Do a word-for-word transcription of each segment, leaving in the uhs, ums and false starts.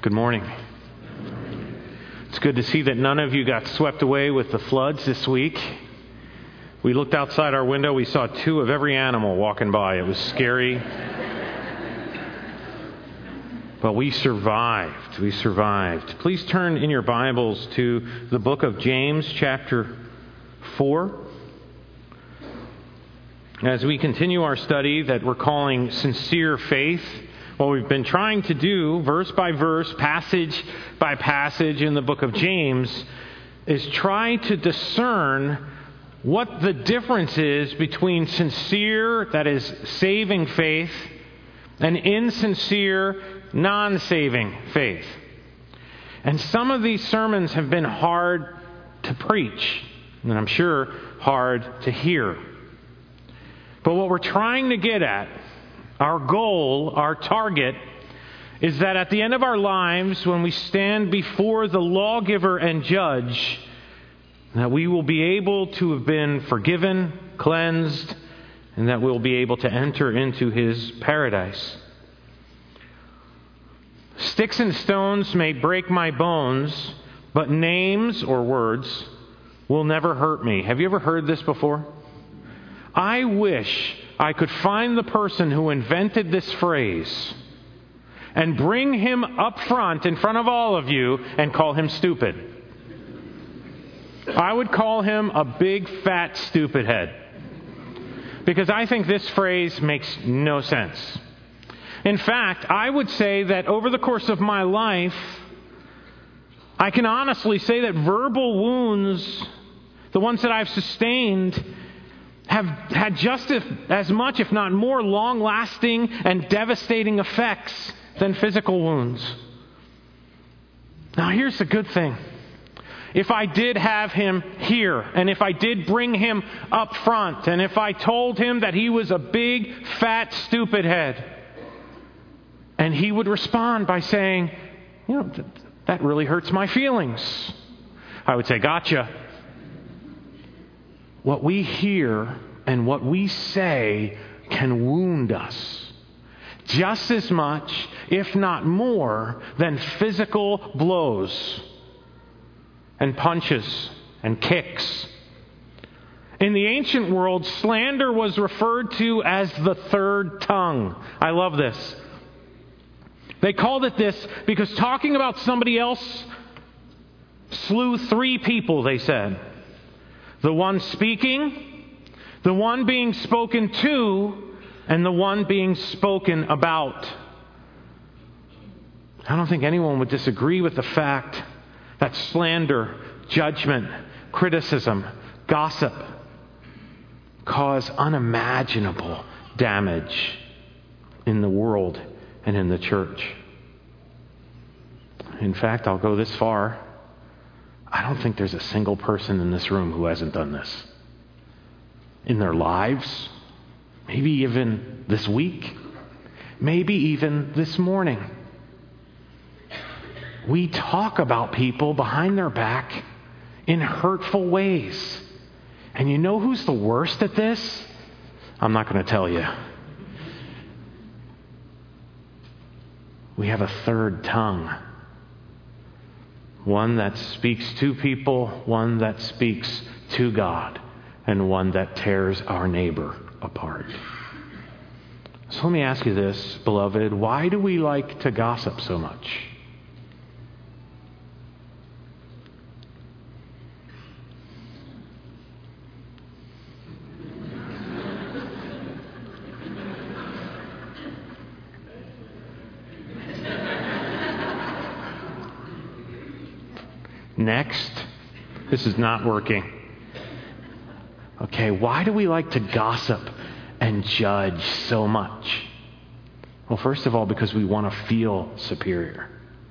Good morning. It's good to see that none of you got swept away with the floods this week. We looked outside our window, we saw two of every animal walking by. It was scary. But we survived. We survived. Please turn in your Bibles to the book of James, chapter four. As we continue our study that we're calling Sincere Faith, what we've been trying to do, verse by verse, passage by passage in the book of James, is try to discern what the difference is between sincere, that is, saving faith, and insincere, non-saving faith. And some of these sermons have been hard to preach, and I'm sure hard to hear. But what we're trying to get at, our goal, our target, is that at the end of our lives, when we stand before the lawgiver and judge, that we will be able to have been forgiven, cleansed, and that we'll be able to enter into His paradise. Sticks and stones may break my bones, but names or words will never hurt me. Have you ever heard this before? I wish I could find the person who invented this phrase and bring him up front in front of all of you and call him stupid. I would call him a big, fat, stupid head. Because I think this phrase makes no sense. In fact, I would say that over the course of my life, I can honestly say that verbal wounds, the ones that I've sustained, have had just as much, if not more, long-lasting and devastating effects than physical wounds. Now, here's the good thing. If I did have him here, and if I did bring him up front, and if I told him that he was a big, fat, stupid head, and he would respond by saying, you know, th- that really hurts my feelings, I would say, gotcha. What we hear and what we say can wound us just as much, if not more, than physical blows and punches and kicks. In the ancient world, slander was referred to as the third tongue. I love this. They called it this because talking about somebody else slew three people, they said. The one speaking, the one being spoken to, and the one being spoken about. I don't think anyone would disagree with the fact that slander, judgment, criticism, gossip cause unimaginable damage in the world and in the church. In fact, I'll go this far. I don't think there's a single person in this room who hasn't done this. In their lives, maybe even this week, maybe even this morning. We talk about people behind their back in hurtful ways. And you know who's the worst at this? I'm not going to tell you. We have a third tongue. One that speaks to people, one that speaks to God, and one that tears our neighbor apart. So let me ask you this, beloved. Why do we like to gossip so much? Next, this is not working. Okay, why do we like to gossip and judge so much? Well, first of all, because we want to feel superior.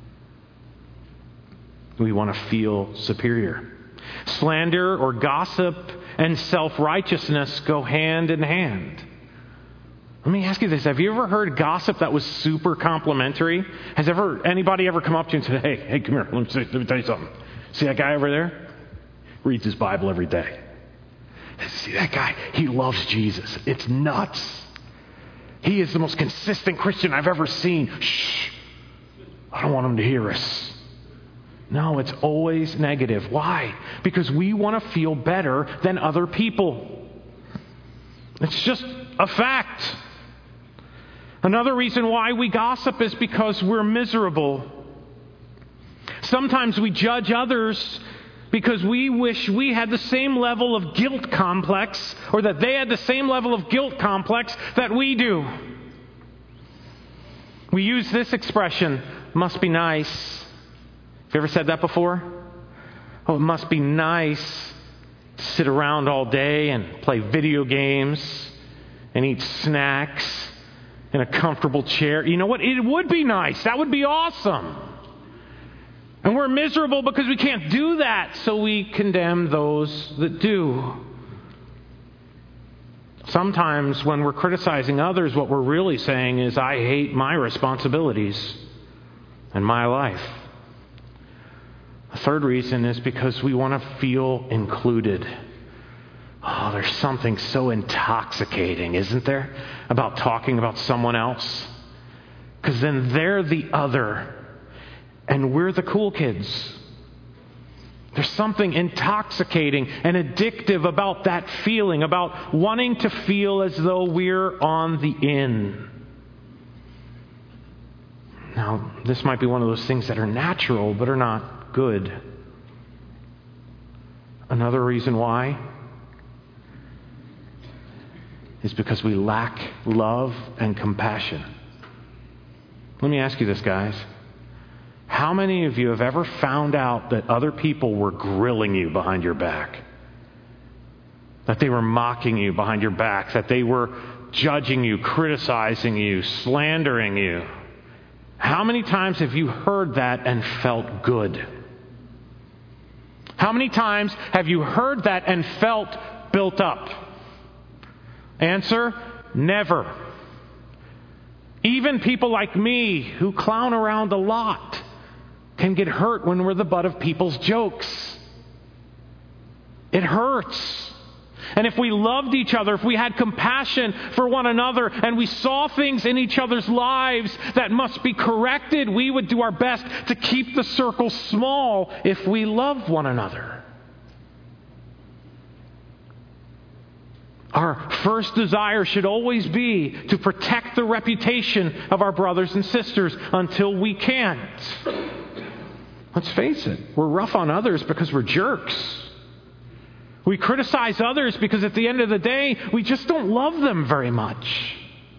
We want to feel superior. Slander or gossip and self-righteousness go hand in hand. Let me ask you this. Have you ever heard gossip that was super complimentary? Has ever anybody ever come up to you and said, hey, hey, come here, let me, say, let me tell you something. See that guy over there? Reads his Bible every day. See that guy? He loves Jesus. It's nuts. He is the most consistent Christian I've ever seen. Shh. I don't want them to hear us. No, it's always negative. Why? Because we want to feel better than other people. It's just a fact. Another reason why we gossip is because we're miserable. Sometimes we judge others because we wish we had the same level of guilt complex, or that they had the same level of guilt complex that we do. We use this expression, must be nice. Have you ever said that before? Oh, it must be nice to sit around all day and play video games and eat snacks in a comfortable chair. You know what? It would be nice. That would be awesome. And we're miserable because we can't do that, so we condemn those that do. Sometimes when we're criticizing others, what we're really saying is, I hate my responsibilities and my life. The third reason is because we want to feel included. Oh, there's something so intoxicating, isn't there, about talking about someone else? Because then they're the other, and we're the cool kids. There's something intoxicating and addictive about that feeling, about wanting to feel as though we're on the in. Now, this might be one of those things that are natural but are not good. Another reason why is because we lack love and compassion. Let me ask you this, guys. How many of you have ever found out that other people were grilling you behind your back? That they were mocking you behind your back? That they were judging you, criticizing you, slandering you? How many times have you heard that and felt good? How many times have you heard that and felt built up? Answer, never. Even people like me who clown around a lot can get hurt when we're the butt of people's jokes. It hurts. And if we loved each other, if we had compassion for one another, and we saw things in each other's lives that must be corrected, we would do our best to keep the circle small if we love one another. Our first desire should always be to protect the reputation of our brothers and sisters until we can't. Let's face it, we're rough on others because we're jerks. We criticize others because at the end of the day, we just don't love them very much.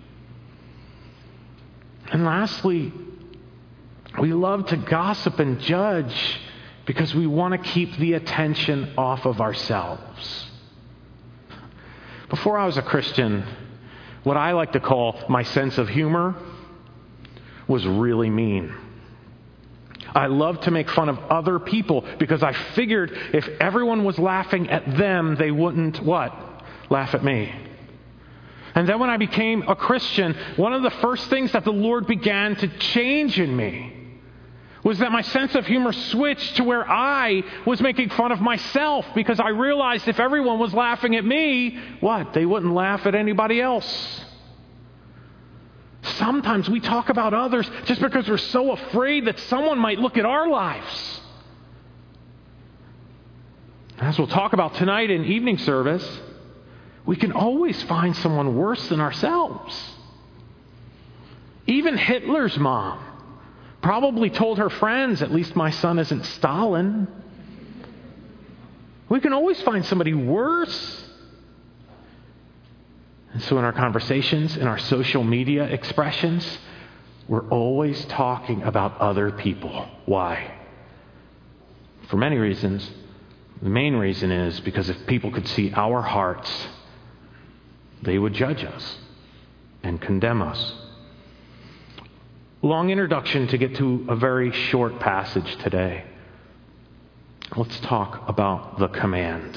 And lastly, we love to gossip and judge because we want to keep the attention off of ourselves. Before I was a Christian, what I like to call my sense of humor was really mean. I loved to make fun of other people because I figured if everyone was laughing at them, they wouldn't, what? Laugh at me. And then when I became a Christian, one of the first things that the Lord began to change in me was that my sense of humor switched to where I was making fun of myself because I realized if everyone was laughing at me, what? They wouldn't laugh at anybody else. Sometimes we talk about others just because we're so afraid that someone might look at our lives. As we'll talk about tonight in evening service, we can always find someone worse than ourselves. Even Hitler's mom probably told her friends, at least my son isn't Stalin. We can always find somebody worse. And so in our conversations, in our social media expressions, we're always talking about other people. Why? For many reasons. The main reason is because if people could see our hearts, they would judge us and condemn us. Long introduction to get to a very short passage today. Let's talk about the command.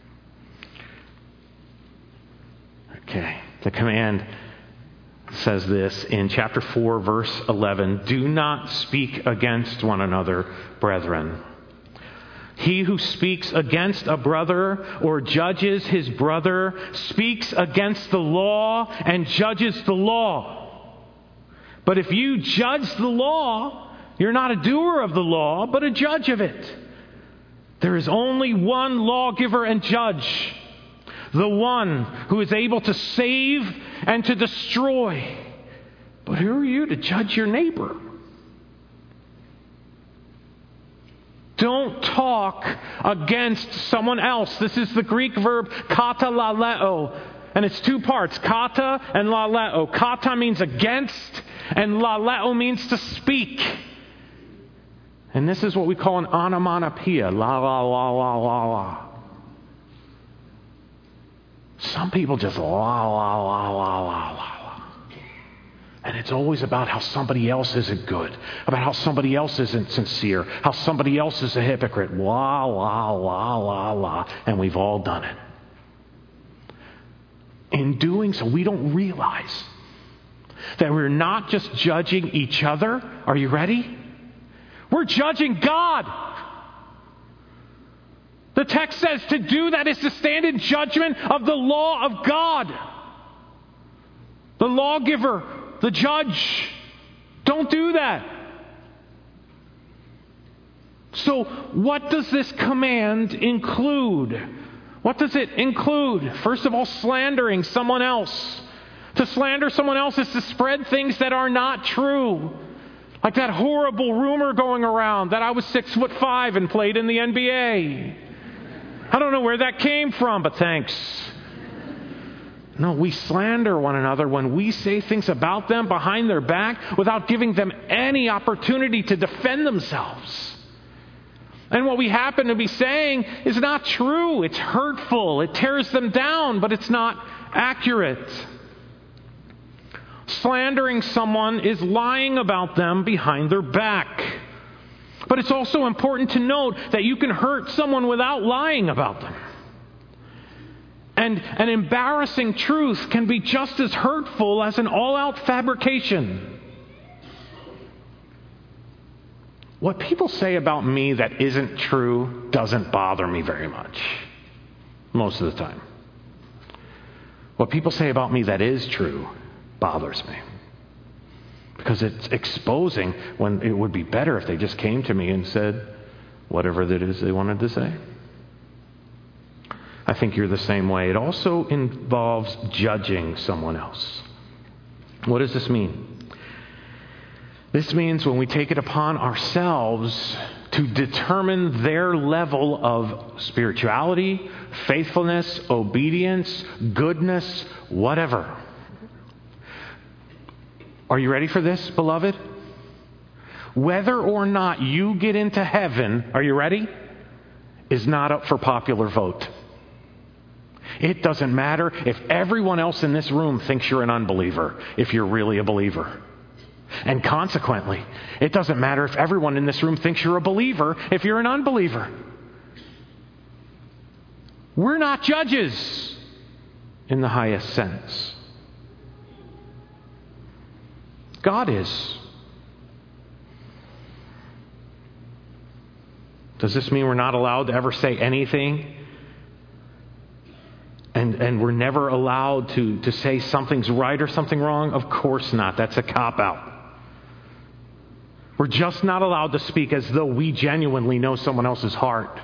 Okay, the command says this in chapter four, verse eleven. Do not speak against one another, brethren. He who speaks against a brother or judges his brother speaks against the law and judges the law. But if you judge the law, You're not a doer of the law, but a judge of it. There is only one lawgiver and judge, the one who is able to save and to destroy. But who are you to judge your neighbor? Don't talk against someone else. This is the Greek verb katalaleo, and it's two parts, kata and laleo. Kata means against, and laleo means to speak. And this is what we call an onomatopoeia, la la la la la la. Some people just la la la la la la. And it's always about how somebody else isn't good, about how somebody else isn't sincere, how somebody else is a hypocrite. La, la, la, la, la. And we've all done it. In doing so, we don't realize that we're not just judging each other. Are you ready? We're judging God. The text says to do that is to stand in judgment of the law of God. The lawgiver, the judge. Don't do that. So, what does this command include? What does it include? First of all, slandering someone else. To slander someone else is to spread things that are not true. Like that horrible rumor going around that I was six foot five and played in the N B A. I don't know where that came from, but thanks. No, we slander one another when we say things about them behind their back without giving them any opportunity to defend themselves. And what we happen to be saying is not true. It's hurtful. It tears them down, but it's not accurate. Slandering someone is lying about them behind their back. But it's also important to note that you can hurt someone without lying about them. And an embarrassing truth can be just as hurtful as an all-out fabrication. What people say about me that isn't true doesn't bother me very much. Most of the time. What people say about me that is true bothers me. Because it's exposing when it would be better if they just came to me and said whatever that is they wanted to say. I think you're the same way. It also involves judging someone else. What does this mean? This means when we take it upon ourselves to determine their level of spirituality, faithfulness, obedience, goodness, whatever. Are you ready for this, beloved? Whether or not you get into heaven, are you ready? Is not up for popular vote. It doesn't matter if everyone else in this room thinks you're an unbeliever, if you're really a believer. And consequently, it doesn't matter if everyone in this room thinks you're a believer, if you're an unbeliever. We're not judges in the highest sense. God is. Does this mean we're not allowed to ever say anything? And and we're never allowed to, to say something's right or something wrong? Of course not. That's a cop-out. We're just not allowed to speak as though we genuinely know someone else's heart.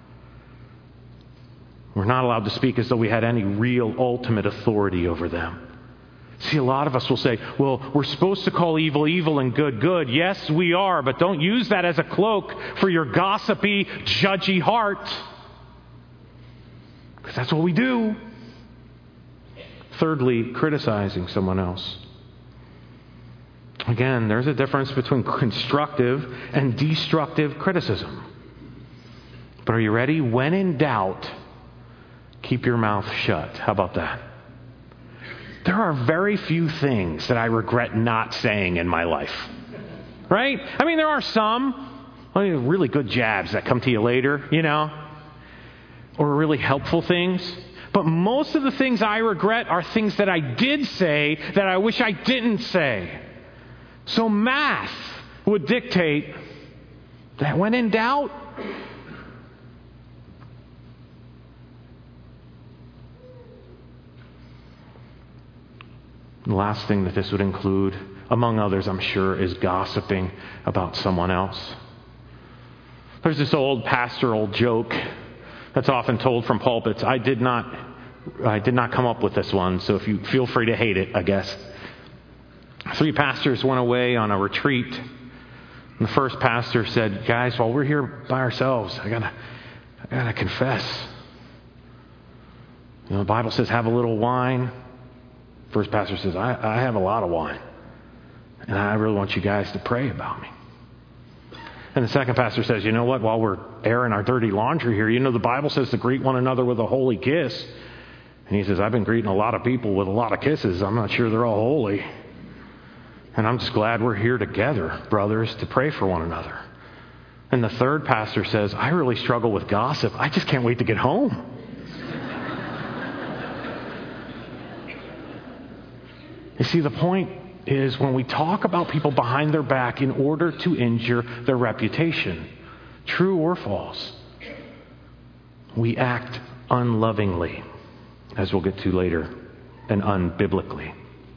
We're not allowed to speak as though we had any real ultimate authority over them. See, a lot of us will say, well, we're supposed to call evil evil and good good. Yes, we are, but don't use that as a cloak for your gossipy, judgy heart. Because that's what we do. Thirdly, criticizing someone else. Again, there's a difference between constructive and destructive criticism. But are you ready? When in doubt, keep your mouth shut. How about that? There are very few things that I regret not saying in my life. Right? I mean, there are some I mean, really good jabs that come to you later, you know, or really helpful things. But most of the things I regret are things that I did say that I wish I didn't say. So math would dictate that when in doubt, the last thing that this would include among others, I'm sure, is gossiping about someone else. There's this old pastoral joke that's often told from pulpits. I did not, I did not come up with this one, so if you feel free to hate it, I guess. Three pastors went away on a retreat. And the first pastor said, "Guys, while we're here by ourselves, I gotta, I gotta confess. You know, the Bible says have a little wine." First pastor says, I, I have a lot of wine. And I really want you guys to pray about me. And the second pastor says, "You know what? While we're airing our dirty laundry here, you know the Bible says to greet one another with a holy kiss." And he says, "I've been greeting a lot of people with a lot of kisses. I'm not sure they're all holy. And I'm just glad we're here together, brothers, to pray for one another." And the third pastor says, "I really struggle with gossip. I just can't wait to get home." You see, the point is when we talk about people behind their back in order to injure their reputation, true or false, we act unlovingly, as we'll get to later, and unbiblically.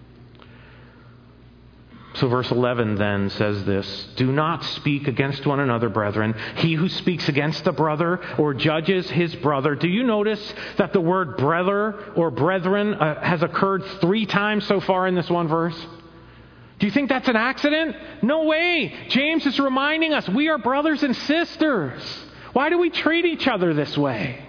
So verse eleven then says this: "Do not speak against one another, brethren. He who speaks against a brother or judges his brother." Do you notice that the word brother or brethren uh, has occurred three times so far in this one verse? Do you think that's an accident? No way. James is reminding us we are brothers and sisters. Why do we treat each other this way?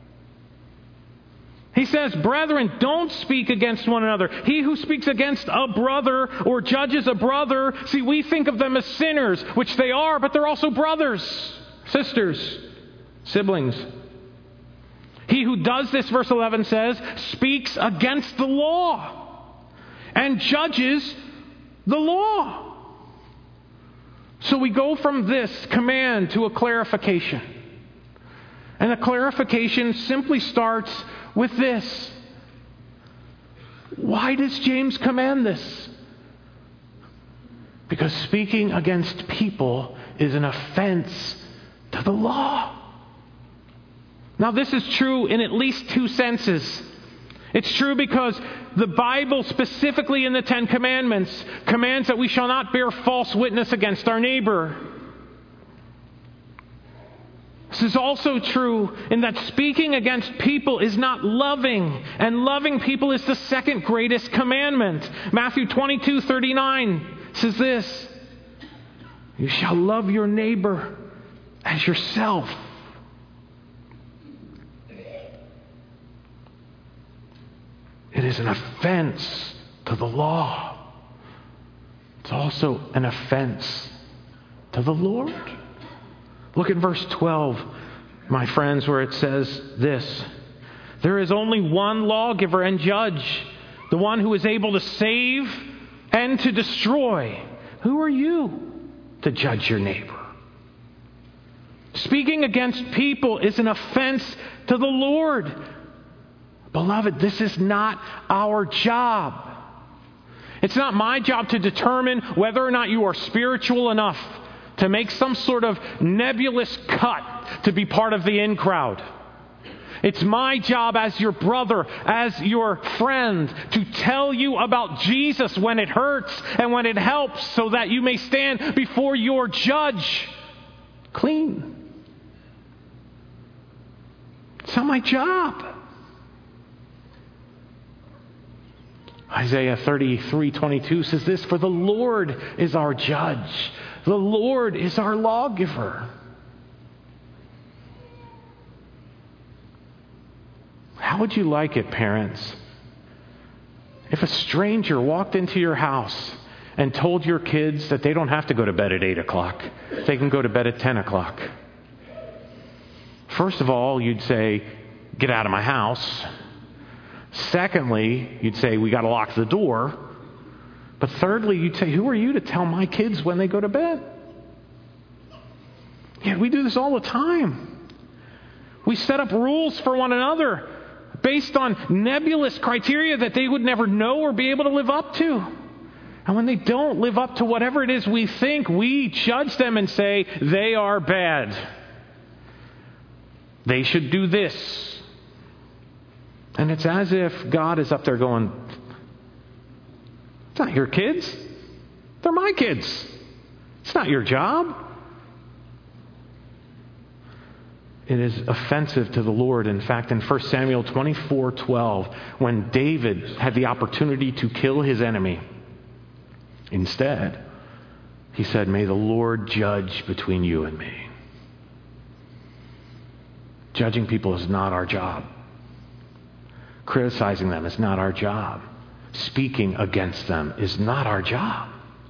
He says, "Brethren, don't speak against one another. He who speaks against a brother or judges a brother," see, we think of them as sinners, which they are, but they're also brothers, sisters, siblings. "He who does this," verse eleven says, "speaks against the law and judges the law." So we go from this command to a clarification. And the clarification simply starts with this. Why does James command this? Because speaking against people is an offense to the law. Now, this is true in at least two senses. It's true because the Bible, specifically in the Ten Commandments, commands that we shall not bear false witness against our neighbor. This is also true in that speaking against people is not loving, and loving people is the second greatest commandment. Matthew twenty-two thirty-nine says this: "You shall love your neighbor as yourself." It is an offense to the law. It's also an offense to the Lord. Look at verse twelve, my friends, where it says this: "There is only one lawgiver and judge, the one who is able to save and to destroy. Who are you to judge your neighbor?" Speaking against people is an offense to the Lord. Beloved, this is not our job. It's not my job to determine whether or not you are spiritual enough to make some sort of nebulous cut to be part of the in crowd. It's my job as your brother, as your friend, to tell you about Jesus when it hurts and when it helps, so that you may stand before your judge clean. It's not my job. Isaiah thirty-three twenty-two says this: "For the Lord is our judge. The Lord is our lawgiver." How would you like it, parents, if a stranger walked into your house and told your kids that they don't have to go to bed at eight o'clock, they can go to bed at ten o'clock? First of all, you'd say, "Get out of my house." Secondly, you'd say, "We got to lock the door." But thirdly, you'd say, "Who are you to tell my kids when they go to bed?" Yeah, we do this all the time. We set up rules for one another based on nebulous criteria that they would never know or be able to live up to. And when they don't live up to whatever it is we think, we judge them and say, they are bad. They should do this. And it's as if God is up there going, "It's not your kids. They're my kids. It's not your job. It is offensive to the Lord. In fact, in First Samuel twenty-four twelve, when David had the opportunity to kill his enemy, instead, he said, "May the Lord judge between you and me." Judging people is not our job. Criticizing them is not our job. Speaking against them is not our job.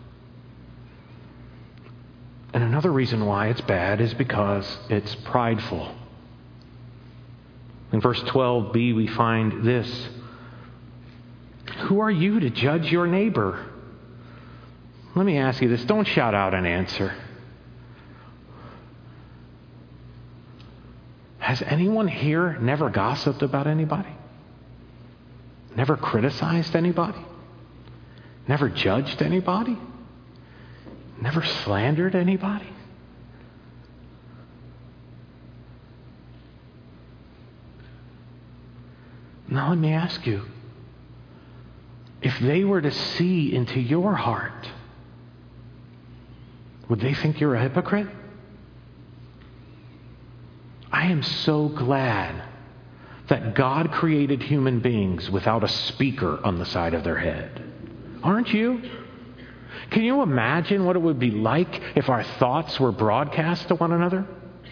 And another reason why it's bad is because it's prideful. In verse twelve b, we find this. Who are you to judge your neighbor? Let me ask you this. Don't shout out an answer. Has anyone here never gossiped about anybody? Never criticized anybody? Never judged anybody? Never slandered anybody? Now let me ask you, if they were to see into your heart, would they think you're a hypocrite? I am so glad that God created human beings without a speaker on the side of their head. Aren't you? Can you imagine what it would be like if our thoughts were broadcast to one another?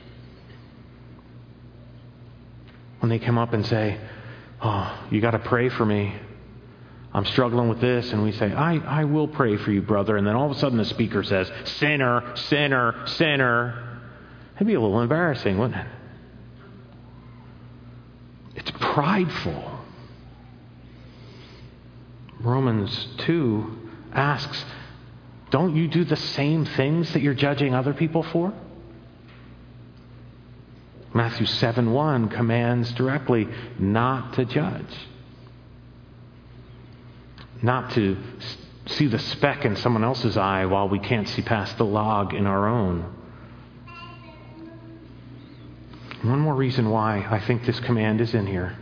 When they come up and say, "Oh, you got to pray for me. I'm struggling with this." And we say, I, I will pray for you, brother. And then all of a sudden the speaker says, "Sinner, sinner, sinner." It'd be a little embarrassing, wouldn't it? It's prideful. Romans two asks, don't you do the same things that you're judging other people for? Matthew seven one commands directly not to judge. Not to see the speck in someone else's eye while we can't see past the log in our own. One more reason why I think this command is in here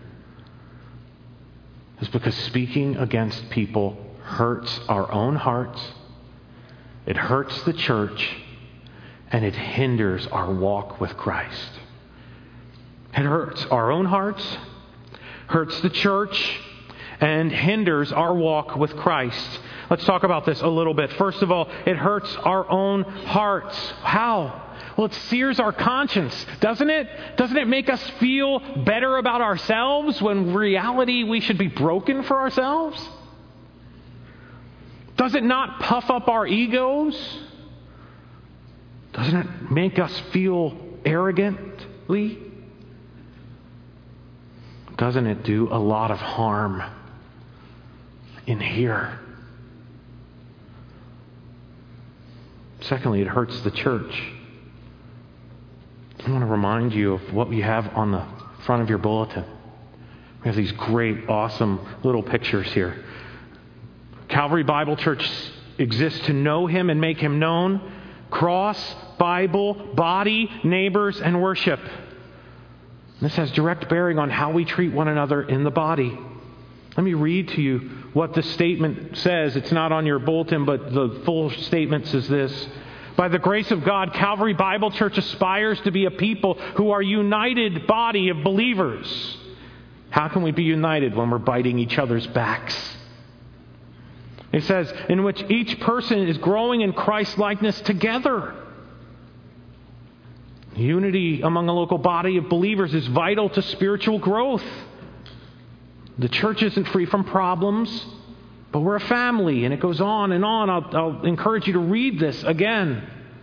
is because speaking against people hurts our own hearts, it hurts the church, and it hinders our walk with Christ. It hurts our own hearts, hurts the church, and hinders our walk with Christ. Let's talk about this a little bit. First of all, it hurts our own hearts. How? Well, it sears our conscience, doesn't it? Doesn't it make us feel better about ourselves when in reality we should be broken for ourselves? Does it not puff up our egos? Doesn't it make us feel arrogantly? Doesn't it do a lot of harm in here? Secondly, it hurts the church. I want to remind you of what we have on the front of your bulletin. We have these great, awesome little pictures here. Calvary Bible Church exists to know Him and make Him known. Cross, Bible, body, neighbors, and worship. This has direct bearing on how we treat one another in the body. Let me read to you what the statement says. It's not on your bulletin, but the full statement says this. By the grace of God, Calvary Bible Church aspires to be a people who are a united body of believers. How can we be united when we're biting each other's backs? It says, in which each person is growing in Christ-likeness together. Unity among a local body of believers is vital to spiritual growth. The church isn't free from problems, but we're a family, and it goes on and on. I'll, I'll encourage you to read this again.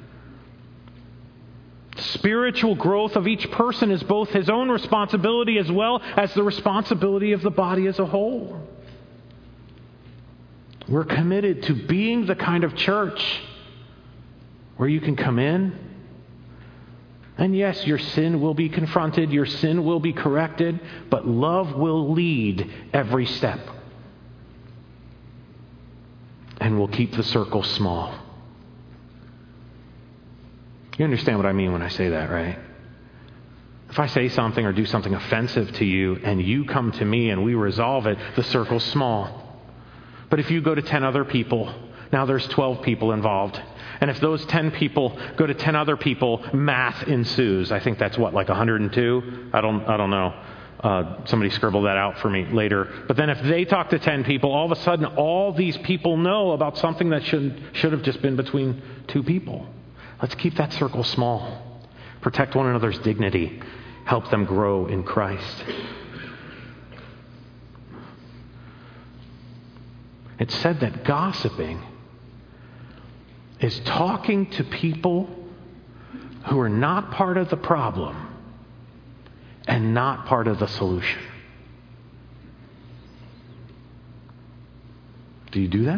Spiritual growth of each person is both his own responsibility as well as the responsibility of the body as a whole. We're committed to being the kind of church where you can come in, and yes, your sin will be confronted, your sin will be corrected, but love will lead every step. And we'll keep the circle small. You understand what I mean when I say that, right? If I say something or do something offensive to you and you come to me and we resolve it, the circle's small. But if you go to ten other people, Now there's twelve people involved. And if those ten people go to ten other people, math ensues. I think that's what, like one hundred two? I don't I don't know. Uh, somebody scribble that out for me later. But then if they talk to ten people, all of a sudden all these people know about something that should should have just been between two people. Let's keep that circle small. Protect one another's dignity. Help them grow in Christ. It's said that gossiping is talking to people who are not part of the problem and not part of the solution. Do you do that?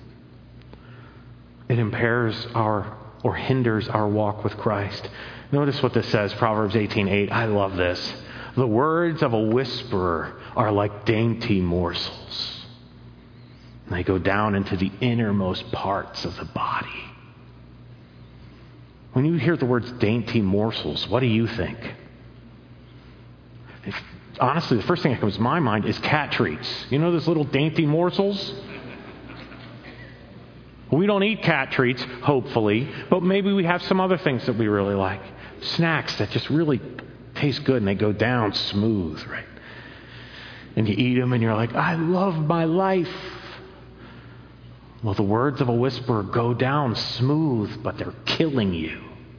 It impairs our or hinders our walk with Christ. Notice what this says, Proverbs eighteen eight. I love this. The words of a whisperer are like dainty morsels. And they go down into the innermost parts of the body. When you hear the words dainty morsels, what do you think? If, honestly, the first thing that comes to my mind is cat treats. You know those little dainty morsels? We don't eat cat treats, hopefully, but maybe we have some other things that we really like. Snacks that just really taste good and they go down smooth, right? And you eat them and you're like, I love my life. Well, the words of a whisperer go down smooth, but they're killing you.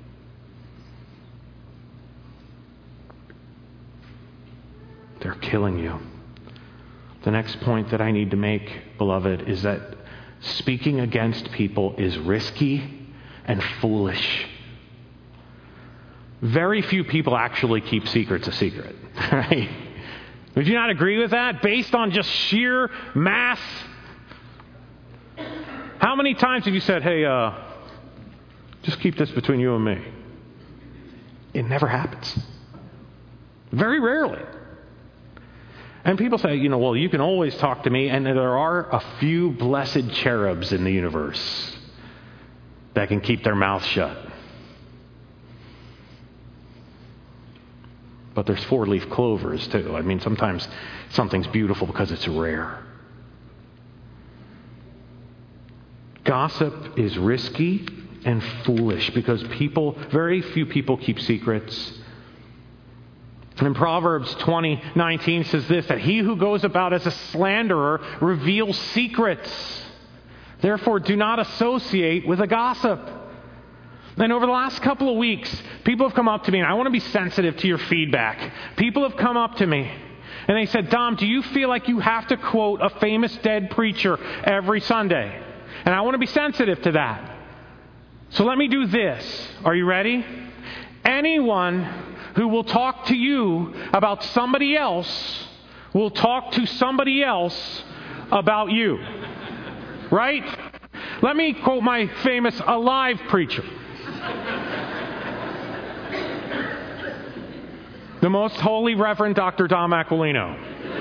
They're killing you. The next point that I need to make, beloved, is that speaking against people is risky and foolish. Very few people actually keep secrets a secret, right? Would you not agree with that? Based on just sheer math. How many times have you said, hey, uh, just keep this between you and me? It never happens. Very rarely. And people say, you know, well, you can always talk to me, and there are a few blessed cherubs in the universe that can keep their mouth shut. But there's four-leaf clovers, too. I mean, sometimes something's beautiful because it's rare. Gossip is risky and foolish because people, very few people keep secrets. And in Proverbs twenty nineteen says this, that he who goes about as a slanderer reveals secrets. Therefore, do not associate with a gossip. And over the last couple of weeks, people have come up to me, and I want to be sensitive to your feedback. People have come up to me, and they said, Dom, do you feel like you have to quote a famous dead preacher every Sunday? And I want to be sensitive to that. So let me do this. Are you ready? Anyone who will talk to you about somebody else will talk to somebody else about you. Right? Let me quote my famous alive preacher. The Most Holy Reverend Doctor Dom Aquilino.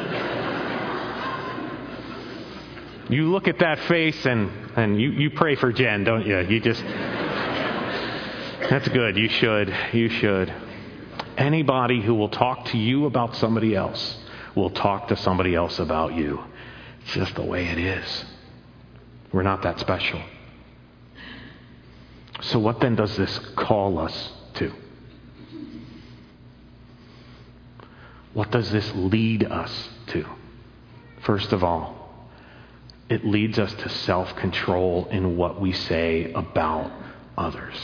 You look at that face and, and you, you pray for Jen, don't you? You just... That's good. You should. You should. Anybody who will talk to you about somebody else will talk to somebody else about you. It's just the way it is. We're not that special. So what then does this call us to? What does this lead us to? First of all, it leads us to self-control in what we say about others.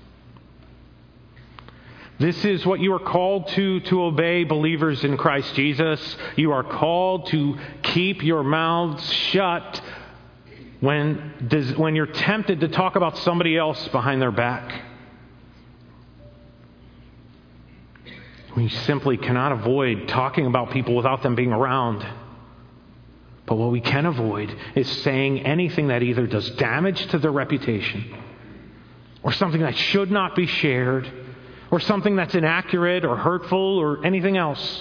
This is what you are called to, to obey, believers in Christ Jesus. You are called to keep your mouths shut when, when you're tempted to talk about somebody else behind their back. We simply cannot avoid talking about people without them being around. But what we can avoid is saying anything that either does damage to their reputation, or something that should not be shared, or something that's inaccurate or hurtful or anything else.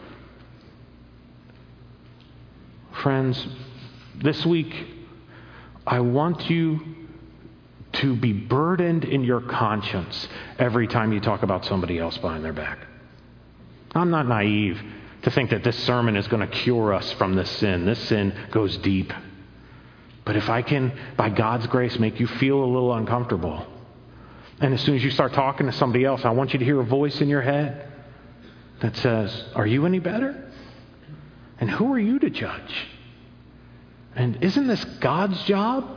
Friends, this week, I want you to be burdened in your conscience every time you talk about somebody else behind their back. I'm not naive to think that this sermon is going to cure us from this sin. This sin goes deep. But if I can, by God's grace, make you feel a little uncomfortable, and as soon as you start talking to somebody else, I want you to hear a voice in your head that says, are you any better? And who are you to judge? And isn't this God's job?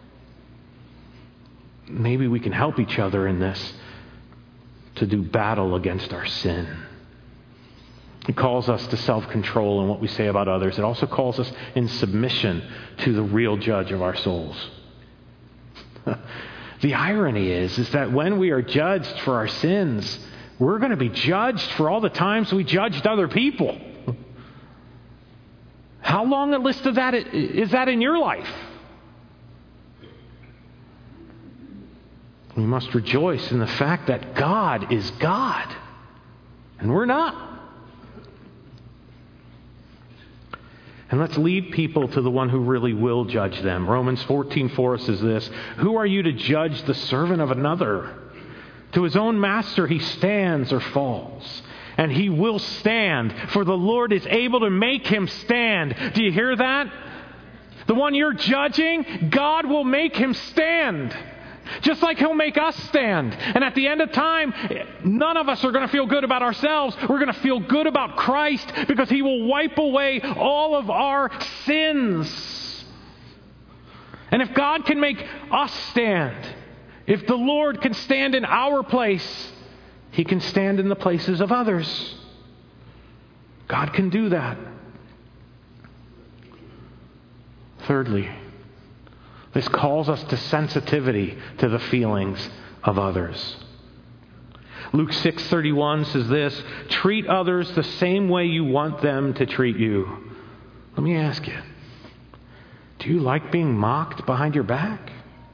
Maybe we can help each other in this to do battle against our sin. It calls us to self-control in what we say about others. It also calls us in submission to the real judge of our souls. The irony is, is that when we are judged for our sins, we're going to be judged for all the times we judged other people. How long a list of that is that in your life? We must rejoice in the fact that God is God, and we're not. And let's lead people to the one who really will judge them. Romans fourteen four says this, who are you to judge the servant of another? To his own master he stands or falls. And he will stand, for the Lord is able to make him stand. Do you hear that? The one you're judging, God will make him stand. Just like he'll make us stand. And at the end of time, none of us are going to feel good about ourselves. We're going to feel good about Christ because he will wipe away all of our sins. And if God can make us stand, if the Lord can stand in our place, he can stand in the places of others. God can do that. Thirdly, this calls us to sensitivity to the feelings of others. Luke six thirty-one says this, treat others the same way you want them to treat you. Let me ask you, do you like being mocked behind your back?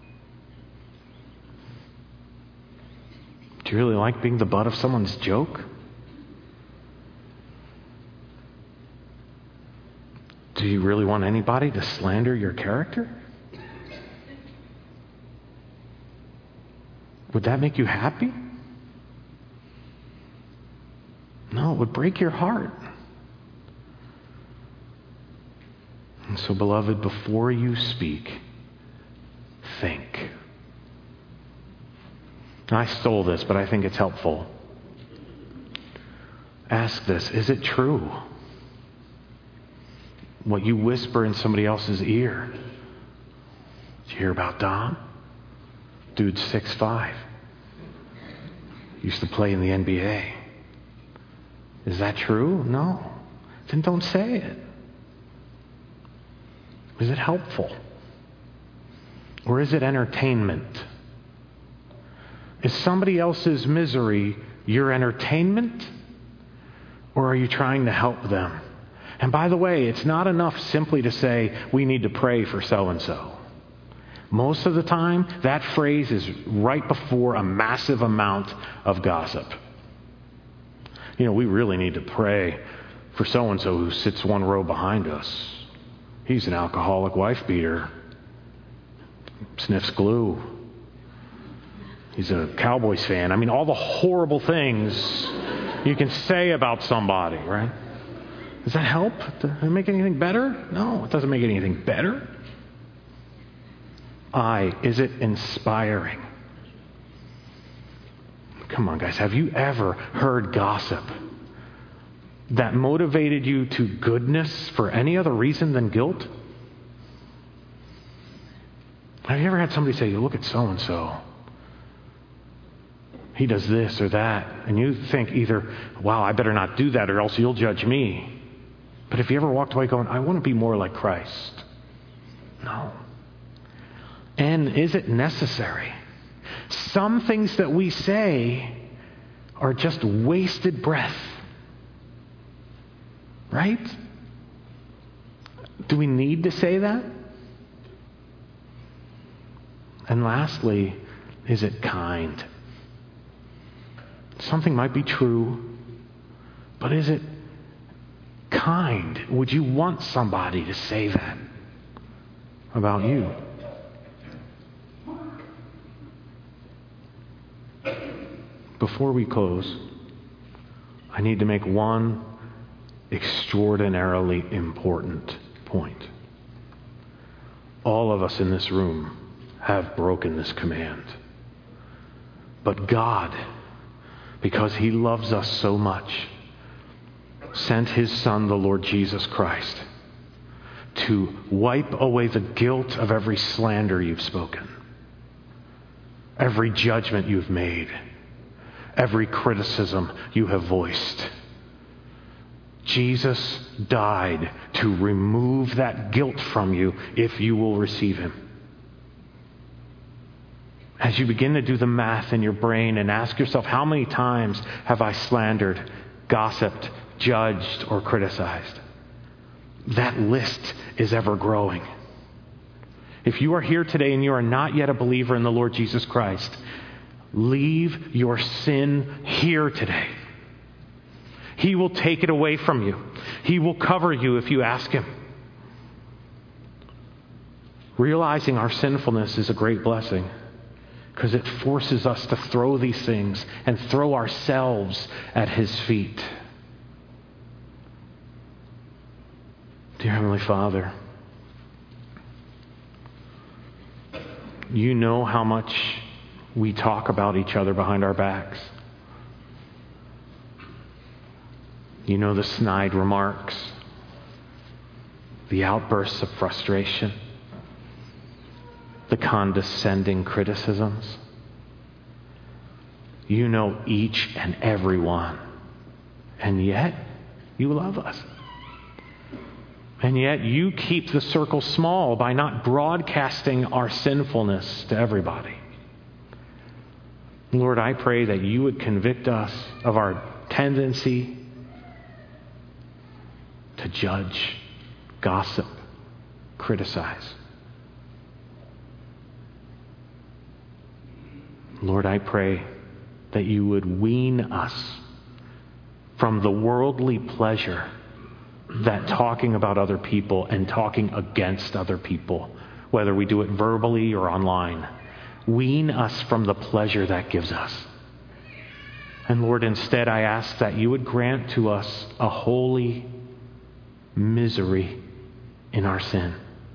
Do you really like being the butt of someone's joke? Do you really want anybody to slander your character? Would that make you happy? No, it would break your heart. And so, beloved, before you speak, think. I stole this, but I think it's helpful. Ask this, is it true? What you whisper in somebody else's ear. Did you hear about Dom? Dude's six five. Used to play in the N B A. Is that true? No. Then don't say it. Is it helpful? Or is it entertainment? Is somebody else's misery your entertainment? Or are you trying to help them? And by the way, it's not enough simply to say, we need to pray for so-and-so. Most of the time, that phrase is right before a massive amount of gossip. You know, we really need to pray for so-and-so who sits one row behind us. He's an alcoholic wife beater. Sniffs glue. He's a Cowboys fan. I mean, all the horrible things you can say about somebody, right? Does that help? Does it make anything better? No, it doesn't make anything better. I, is it inspiring? Come on, guys. Have you ever heard gossip that motivated you to goodness for any other reason than guilt? Have you ever had somebody say, look at so-and-so. He does this or that. And you think either, wow, I better not do that or else you'll judge me. But if you ever walked away going, I want to be more like Christ. No. And is it necessary? Some things that we say are just wasted breath. Right? Do we need to say that? And lastly, is it kind? Something might be true, but is it kind? Would you want somebody to say that about you? Before we close, I need to make one extraordinarily important point. all of us in this room have broken this command. But God, because he loves us so much, sent his Son, the Lord Jesus Christ, to wipe away the guilt of every slander you've spoken, every judgment you've made, every criticism you have voiced. Jesus died to remove that guilt from you if you will receive him. As you begin to do the math in your brain and ask yourself, how many times have I slandered, gossiped, judged, or criticized? That list is ever growing. If you are here today and you are not yet a believer in the Lord Jesus Christ, leave your sin here today. He will take it away from you. He will cover you if you ask him. Realizing our sinfulness is a great blessing, because it forces us to throw these things and throw ourselves at his feet. Dear Heavenly Father, you know how much we talk about each other behind our backs. You know the snide remarks, the outbursts of frustration, the condescending criticisms. You know each and every one. And yet, you love us. And yet, you keep the circle small by not broadcasting our sinfulness to everybody. Lord, I pray that you would convict us of our tendency to judge, gossip, criticize. Lord, I pray that you would wean us from the worldly pleasure that talking about other people and talking against other people, whether we do it verbally or online, wean us from the pleasure that gives us. And Lord, instead I ask that you would grant to us a holy misery in our sin.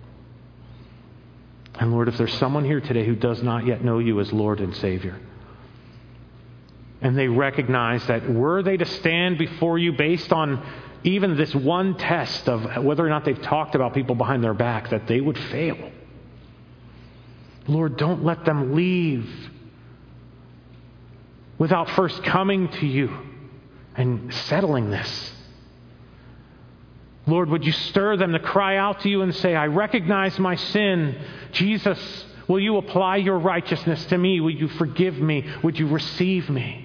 And Lord, if there's someone here today who does not yet know you as Lord and Savior, and they recognize that were they to stand before you based on even this one test of whether or not they've talked about people behind their back, that they would fail. Lord, don't let them leave without first coming to you and settling this. Lord, would you stir them to cry out to you and say, I recognize my sin. Jesus, will you apply your righteousness to me? Will you forgive me? Would you receive me?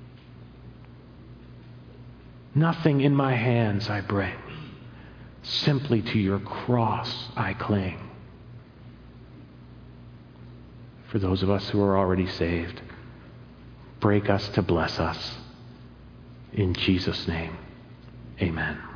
Nothing in my hands I bring. Simply to your cross I cling. For those of us who are already saved, break us to bless us. In Jesus' name, amen.